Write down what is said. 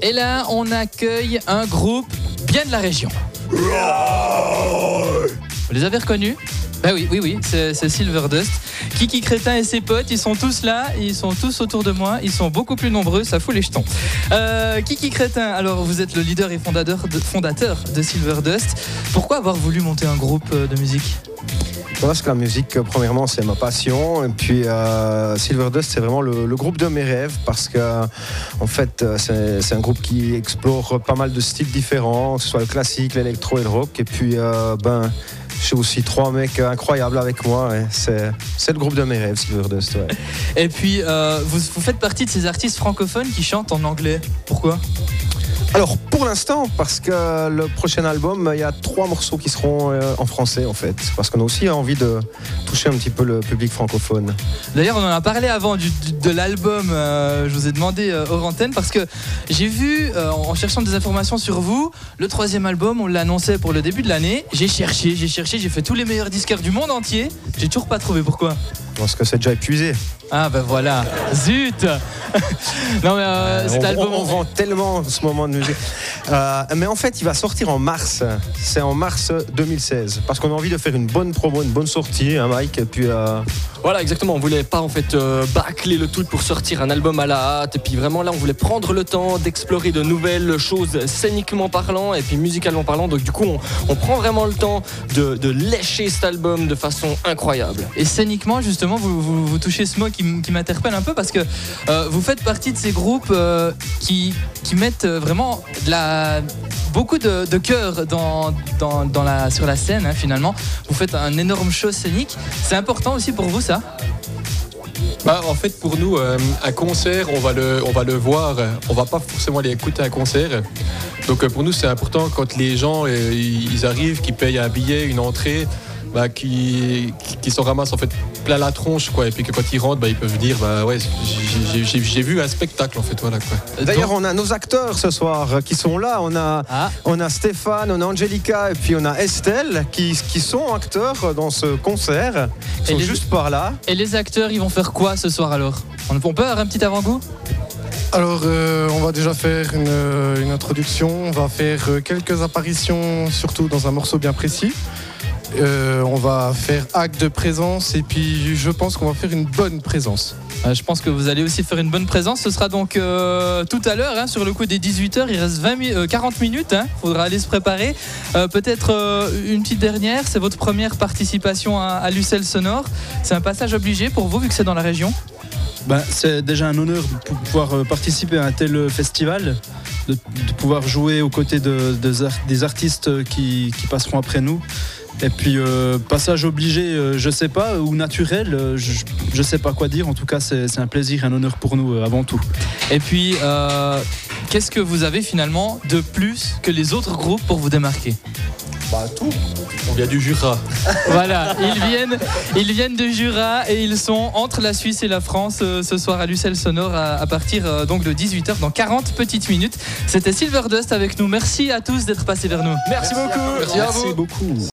Et là, on accueille un groupe bien de la région. Vous les avez reconnus ? Ben oui, c'est Silverdust. Kiki Crétin et ses potes, ils sont tous là, ils sont tous autour de moi, ils sont beaucoup plus nombreux, ça fout les jetons. Kiki Crétin, alors vous êtes le leader et fondateur de Silverdust. Pourquoi avoir voulu monter un groupe de musique ? Parce que la musique, premièrement, c'est ma passion. Et puis, Silverdust, c'est vraiment le groupe de mes rêves. Parce que, en fait, c'est un groupe qui explore pas mal de styles différents, que ce soit le classique, l'électro et le rock. Et puis, j'ai aussi 3 mecs incroyables avec moi. Ouais. C'est le groupe de mes rêves, Silverdust. Ouais. Et puis, vous faites partie de ces artistes francophones qui chantent en anglais. Pourquoi ? Alors, pour l'instant, parce que le prochain album, il y a 3 morceaux qui seront en français, en fait. Parce qu'on a aussi envie de toucher un petit peu le public francophone. D'ailleurs, on en a parlé avant de l'album. Je vous ai demandé hors antenne parce que j'ai vu, en cherchant des informations sur vous, le 3e album, on l'annonçait pour le début de l'année. J'ai cherché, j'ai fait tous les meilleurs disquaires du monde entier. J'ai toujours pas trouvé. Pourquoi ? Parce que c'est déjà épuisé. Ah ben voilà, zut. Non mais cet album... On vend tellement en ce moment de musique. Mais en fait, il va sortir en mars. C'est en mars 2016. Parce qu'on a envie de faire une bonne promo, une bonne sortie, hein, Mike. Et puis... Voilà, exactement. On voulait pas en fait bâcler le tout pour sortir un album à la hâte. Et puis vraiment là, on voulait prendre le temps d'explorer de nouvelles choses scéniquement parlant et puis musicalement parlant. Donc du coup, on prend vraiment le temps de lécher cet album de façon incroyable. Et scéniquement, justement, vous touchez ce mot qui m'interpelle un peu parce que vous faites partie de ces groupes qui mettent vraiment beaucoup de cœur sur la scène, hein, finalement. Vous faites un énorme show scénique. C'est important aussi pour vous, ça ? En fait, pour nous, un concert, on va le voir. On va pas forcément aller écouter un concert. Donc pour nous, c'est important quand les gens ils arrivent, qu'ils payent un billet, une entrée, qui s'en ramassent en fait plein la tronche, quoi. Et puis que quand ils rentrent, ils peuvent dire ouais, j'ai vu un spectacle, en fait, voilà, quoi. D'ailleurs, on a nos acteurs ce soir qui sont là. On a Stéphane, on a Angelica et puis on a Estelle qui sont acteurs dans ce concert. Ils sont juste par là. Et les acteurs, ils vont faire quoi ce soir alors ? On peut avoir un petit avant-goût ? Alors, on va déjà faire une introduction. On va faire quelques apparitions, surtout dans un morceau bien précis. On va faire acte de présence et puis je pense qu'on va faire une bonne présence. Je pense que vous allez aussi faire une bonne présence. Ce sera donc tout à l'heure, hein, sur le coup des 18h. Il reste 40 minutes. Il faudra aller se préparer. Peut-être une petite dernière. C'est votre première participation à l'UCL Sonore. C'est un passage obligé pour vous vu que c'est dans la région ? C'est déjà un honneur de pouvoir participer à un tel festival, de pouvoir jouer aux côtés des artistes qui passeront après nous. Et puis passage obligé, je sais pas, ou naturel, je sais pas quoi dire. En tout cas, c'est un plaisir, un honneur pour nous avant tout. Et puis, qu'est-ce que vous avez finalement de plus que les autres groupes pour vous démarquer ? Tout. On vient du Jura. Voilà, ils viennent de Jura et ils sont entre la Suisse et la France ce soir à l'UCL Sonore à partir donc de 18h dans 40 petites minutes. C'était Silverdust avec nous. Merci à tous d'être passés vers nous. Merci beaucoup. Merci à vous. Beaucoup.